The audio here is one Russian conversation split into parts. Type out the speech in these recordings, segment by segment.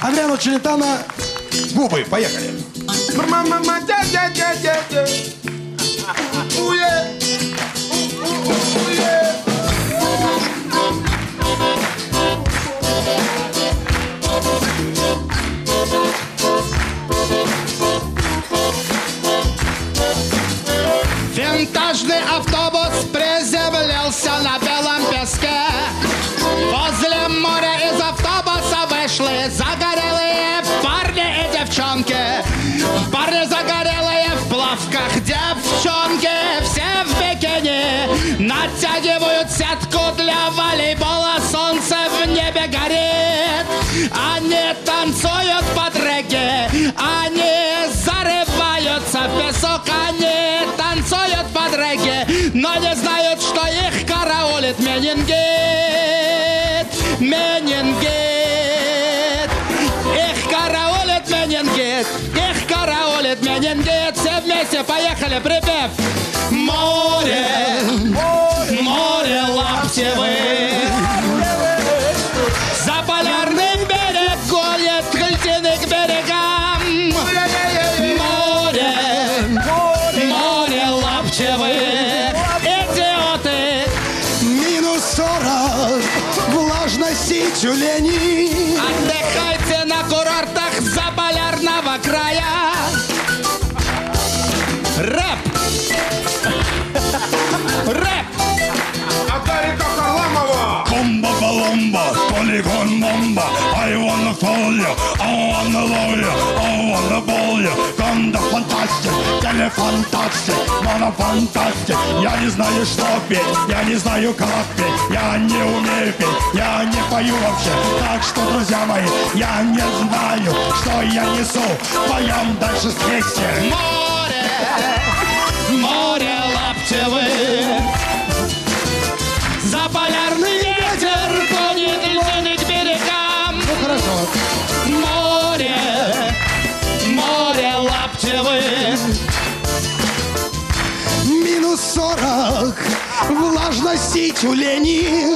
Адриано Челентано, губы, поехали. Винтажный автобус приземлился на белом песке. Возле моря из автобуса вышли загорелые парни и девчонки. Парни загорелые в плавках, девчонки все в бикини. Натягивают сетку для волейбола, солнце в небе горит. Они танцуют под регги, они зарываются в песок, они танцуют под регги, но не знают, что их караулит менингит. Менингит. Их караулит менингит. Их караулит менингит. Все вместе поехали, припев. Море, море лаптевых, за полярный берег гонят культины к берегам. Море, море лаптевых, идиоты. Минус 40, влажности тюленей. Отдыхайте на курортах заполярного края. Рэп! Рэп! Атарика Харламова! Комбо-баломба, полигон-бомба. I wanna call you, I wanna love you, I wanna ball you. Конда фантастик, телефантастик, монофантастик. Я не знаю, что петь, я не знаю, как петь. Я не умею петь, я не пою вообще. Так что, друзья мои, я не знаю, что я несу. Поем дальше вместе. Море, море лаптевых, за полярный ветер гонит льдины к берегам. Ну хорошо. Море, море лаптевых. Минус 40, влажности тюленей.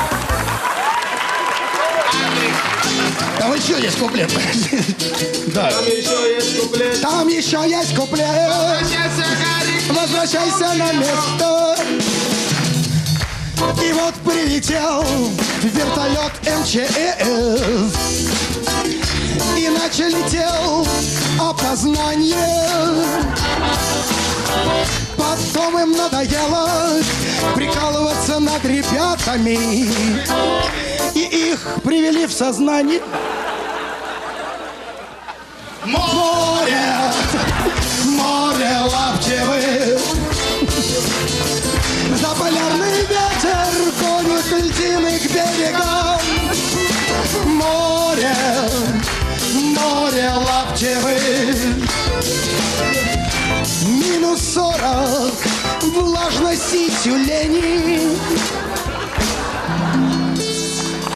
Там еще есть куплет. Да. Там еще есть куплет. Там еще есть куплет. Возвращайся на место. И вот прилетел вертолет МЧС. Иначе летел опознание. Потом им надоело прикалываться над ребятами. И их привели в сознание. Море, море лаптевых, за полярный ветер гонит льдины к берегам. Море, море лаптевых, минус 40, влажности тюленей.